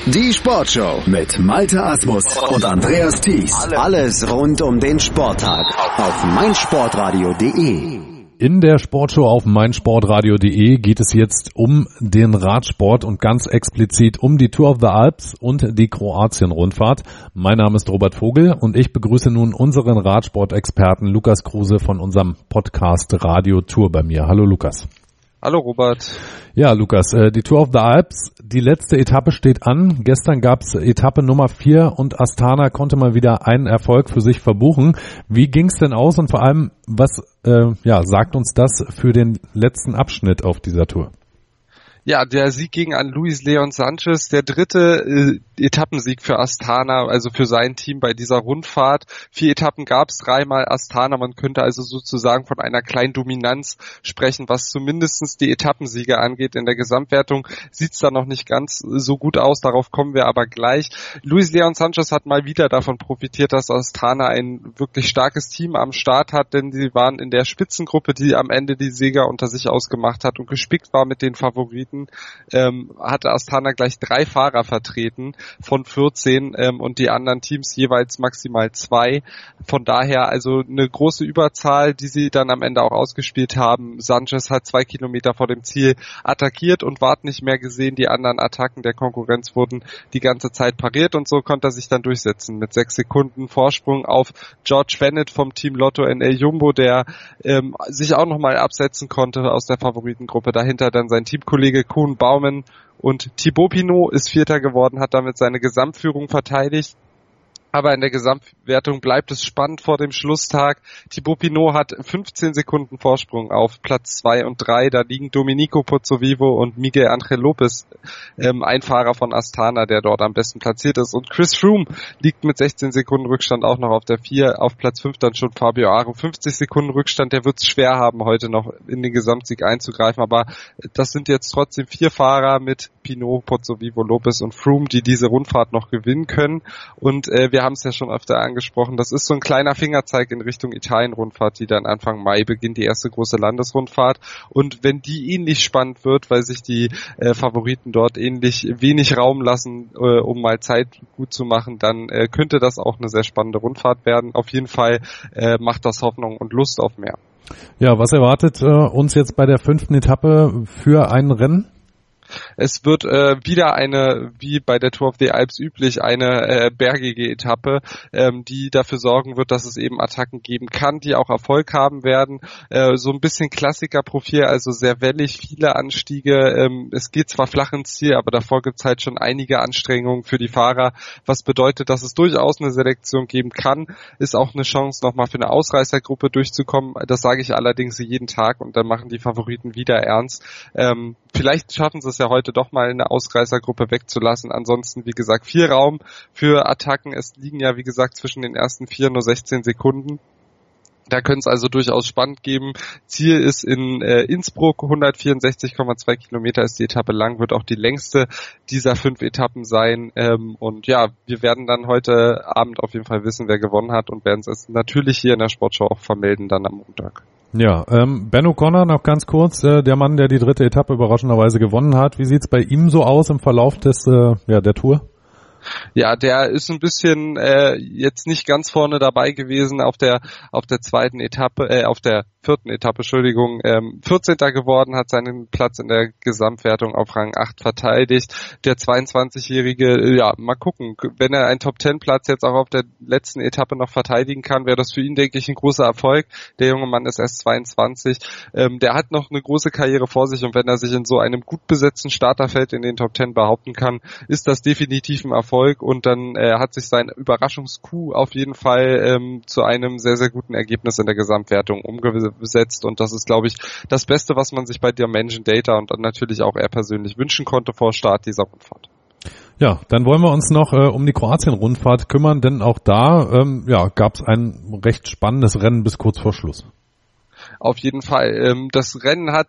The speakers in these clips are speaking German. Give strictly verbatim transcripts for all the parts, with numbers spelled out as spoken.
Die Sportshow mit Malte Asmus und Andreas Thies. Alles rund um den Sporttag auf meinsportradio punkt de. In der Sportshow auf meinsportradio punkt de geht es jetzt um den Radsport und ganz explizit um die Tour of the Alps und die Kroatien-Rundfahrt. Mein Name ist Robert Vogel und ich begrüße nun unseren Radsport-Experten Lukas Kruse von unserem Podcast Radio Tour bei mir. Hallo Lukas. Hallo Robert. Ja, Lukas, die Tour of the Alps, die letzte Etappe steht an. Gestern gab es Etappe Nummer vier und Astana konnte mal wieder einen Erfolg für sich verbuchen. Wie ging es denn aus und vor allem, was äh, ja, sagt uns das für den letzten Abschnitt auf dieser Tour? Ja, der Sieg gegen an Luis Leon Sanchez, der dritte äh, Etappensieg für Astana, also für sein Team bei dieser Rundfahrt. Vier Etappen gab es, dreimal Astana. Man könnte also sozusagen von einer kleinen Dominanz sprechen, was zumindestens die Etappensiege angeht. In der Gesamtwertung sieht's da noch nicht ganz so gut aus, darauf kommen wir aber gleich. Luis Leon Sanchez hat mal wieder davon profitiert, dass Astana ein wirklich starkes Team am Start hat, denn sie waren in der Spitzengruppe, die am Ende die Sieger unter sich ausgemacht hat und gespickt war mit den Favoriten. Ähm, hatte Astana gleich drei Fahrer vertreten von vierzehn ähm, und die anderen Teams jeweils maximal zwei. Von daher also eine große Überzahl, die sie dann am Ende auch ausgespielt haben. Sanchez hat zwei Kilometer vor dem Ziel attackiert und ward nicht mehr gesehen. Die anderen Attacken der Konkurrenz wurden die ganze Zeit pariert und so konnte er sich dann durchsetzen mit sechs Sekunden Vorsprung auf George Bennett vom Team Lotto N L Jumbo, der ähm, sich auch nochmal absetzen konnte aus der Favoritengruppe. Dahinter dann sein Teamkollege Koen Bouwman und Thibaut Pinot ist Vierter geworden, hat damit seine Gesamtführung verteidigt. Aber in der Gesamtwertung bleibt es spannend vor dem Schlusstag. Thibaut Pinot hat fünfzehn Sekunden Vorsprung auf Platz zwei und drei. Da liegen Domenico Pozzovivo und Miguel Angel Lopez, ähm, ein Fahrer von Astana, der dort am besten platziert ist. Und Chris Froome liegt mit sechzehn Sekunden Rückstand auch noch auf der vier. Auf Platz fünf dann schon Fabio Aru. fünfzig Sekunden Rückstand, der wird es schwer haben, heute noch in den Gesamtsieg einzugreifen. Aber das sind jetzt trotzdem vier Fahrer mit Pinot, Pozzovivo, Lopez und Froome, die diese Rundfahrt noch gewinnen können. Und äh, wir Wir haben es ja schon öfter angesprochen, das ist so ein kleiner Fingerzeig in Richtung Italien-Rundfahrt, die dann Anfang Mai beginnt, die erste große Landesrundfahrt. Und wenn die ähnlich spannend wird, weil sich die äh, Favoriten dort ähnlich wenig Raum lassen, äh, um mal Zeit gut zu machen, dann äh, könnte das auch eine sehr spannende Rundfahrt werden. Auf jeden Fall äh, macht das Hoffnung und Lust auf mehr. Ja, was erwartet äh, uns jetzt bei der fünften Etappe für ein Rennen? Es wird äh, wieder eine, wie bei der Tour of the Alps üblich, eine äh, bergige Etappe, ähm, die dafür sorgen wird, dass es eben Attacken geben kann, die auch Erfolg haben werden. Äh, so ein bisschen Klassikerprofil, also sehr wellig, viele Anstiege. Ähm, es geht zwar flach ins Ziel, aber davor gibt es halt schon einige Anstrengungen für die Fahrer, was bedeutet, dass es durchaus eine Selektion geben kann. Ist auch eine Chance, nochmal für eine Ausreißergruppe durchzukommen. Das sage ich allerdings jeden Tag und dann machen die Favoriten wieder ernst. Ähm, vielleicht schaffen sie es ja heute doch mal eine Ausreißergruppe wegzulassen. Ansonsten, wie gesagt, viel Raum für Attacken. Es liegen ja, wie gesagt, zwischen den ersten vier nur sechzehn Sekunden. Da könnte es also durchaus spannend geben. Ziel ist in äh, Innsbruck, hundertvierundsechzig Komma zwei Kilometer ist die Etappe lang, wird auch die längste dieser fünf Etappen sein. Ähm, und ja, wir werden dann heute Abend auf jeden Fall wissen, wer gewonnen hat und werden es natürlich hier in der Sportschau auch vermelden dann am Montag. Ja, ähm, Ben O'Connor noch ganz kurz, äh, der Mann, der die dritte Etappe überraschenderweise gewonnen hat. Wie sieht's bei ihm so aus im Verlauf des äh, ja der Tour? Ja, der ist ein bisschen äh, jetzt nicht ganz vorne dabei gewesen auf der auf der zweiten Etappe, äh, auf der vierten Etappe, Entschuldigung, ähm, vierzehnter geworden, hat seinen Platz in der Gesamtwertung auf Rang acht verteidigt. Der zweiundzwanzigjährige, äh, ja, mal gucken, wenn er einen Top-Ten-Platz jetzt auch auf der letzten Etappe noch verteidigen kann, wäre das für ihn, denke ich, ein großer Erfolg. Der junge Mann ist erst zweiundzwanzig, ähm, der hat noch eine große Karriere vor sich und wenn er sich in so einem gut besetzten Starterfeld in den Top-Ten behaupten kann, ist das definitiv ein Erfolg und dann äh, hat sich sein Überraschungscoup auf jeden Fall ähm, zu einem sehr, sehr guten Ergebnis in der Gesamtwertung umgesetzt. besetzt und das ist, glaube ich, das Beste, was man sich bei Dimension Data und dann natürlich auch er persönlich wünschen konnte vor Start dieser Rundfahrt. Ja, dann wollen wir uns noch äh, um die Kroatien-Rundfahrt kümmern, denn auch da ähm, ja, gab es ein recht spannendes Rennen bis kurz vor Schluss. Auf jeden Fall. Ähm, das Rennen hat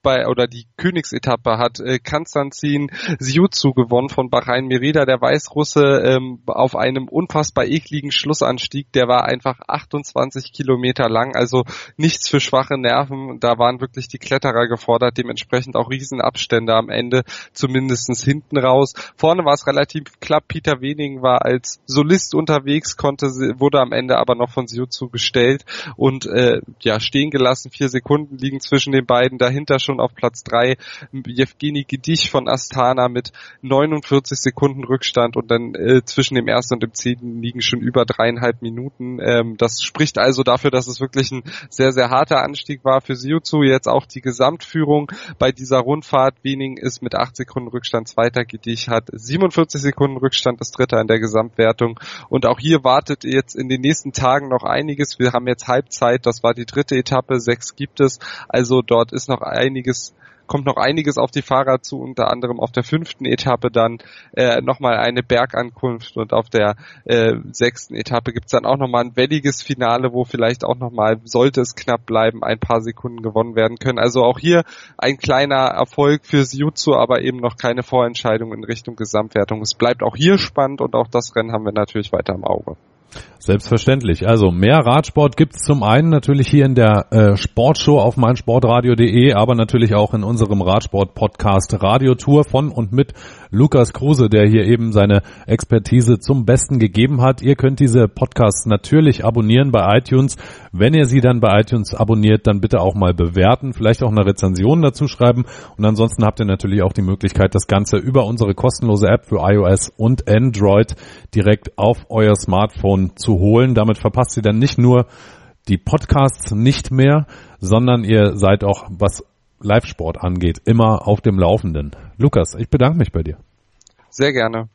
bei oder die Königsetappe hat äh, Konstantin Siuzu gewonnen von Bahrain Merida, der Weißrusse, ähm, auf einem unfassbar ekligen Schlussanstieg. Der war einfach achtundzwanzig Kilometer lang, also nichts für schwache Nerven. Da waren wirklich die Kletterer gefordert, dementsprechend auch Riesenabstände am Ende, zumindest hinten raus. Vorne war es relativ knapp. Peter Wening war als Solist unterwegs, konnte wurde am Ende aber noch von Siuzu gestellt und äh, ja stehen gelassen. Vier Sekunden liegen zwischen den beiden. Dahinter schon auf Platz drei Jewgeni Gedich von Astana mit neunundvierzig Sekunden Rückstand und dann äh, zwischen dem ersten und dem zehnten liegen schon über dreieinhalb Minuten. Ähm, das spricht also dafür, dass es wirklich ein sehr, sehr harter Anstieg war für Siuzu. Jetzt auch die Gesamtführung bei dieser Rundfahrt. Wening ist mit acht Sekunden Rückstand Zweiter. Gedich hat siebenundvierzig Sekunden Rückstand, das Dritter in der Gesamtwertung. Und auch hier wartet jetzt in den nächsten Tagen noch einiges. Wir haben jetzt Halbzeit, das war die dritte Etappe, sechs gibt es. Also dort ist noch einiges, kommt noch einiges auf die Fahrer zu, unter anderem auf der fünften Etappe dann äh, nochmal eine Bergankunft und auf der äh, sechsten Etappe gibt's dann auch nochmal ein welliges Finale, wo vielleicht auch nochmal, sollte es knapp bleiben, ein paar Sekunden gewonnen werden können. Also auch hier ein kleiner Erfolg für Siuzu, aber eben noch keine Vorentscheidung in Richtung Gesamtwertung. Es bleibt auch hier spannend und auch das Rennen haben wir natürlich weiter im Auge. Selbstverständlich. Also mehr Radsport gibt's zum einen natürlich hier in der äh, Sportshow auf meinsportradio punkt de, aber natürlich auch in unserem Radsport-Podcast Radiotour von und mit Lukas Kruse, der hier eben seine Expertise zum Besten gegeben hat. Ihr könnt diese Podcasts natürlich abonnieren bei iTunes. Wenn ihr sie dann bei iTunes abonniert, dann bitte auch mal bewerten, vielleicht auch eine Rezension dazu schreiben. Und ansonsten habt ihr natürlich auch die Möglichkeit, das Ganze über unsere kostenlose App für iOS und Android direkt auf euer Smartphone zu holen. Damit verpasst ihr dann nicht nur die Podcasts nicht mehr, sondern ihr seid auch, was Live-Sport angeht, immer auf dem Laufenden. Lukas, ich bedanke mich bei dir. Sehr gerne.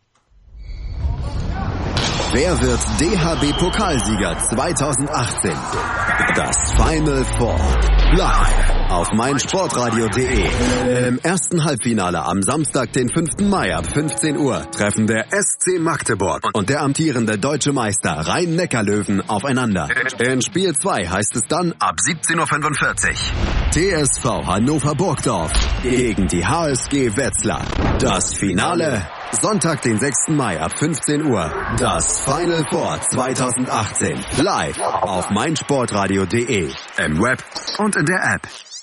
Wer wird D H B-Pokalsieger zweitausendachtzehn? Das Final Four. Live auf meinsportradio punkt de. Im ersten Halbfinale am Samstag, den fünften Mai ab fünfzehn Uhr treffen der S C Magdeburg und der amtierende deutsche Meister Rhein-Neckar-Löwen aufeinander. In Spiel zwei heißt es dann ab siebzehn Uhr fünfundvierzig. T S V Hannover Burgdorf gegen die H S G Wetzlar. Das Finale Sonntag, den sechsten Mai ab fünfzehn Uhr. Das Final Four zweitausendachtzehn. Live auf meinsportradio punkt de. Im Web und in der App.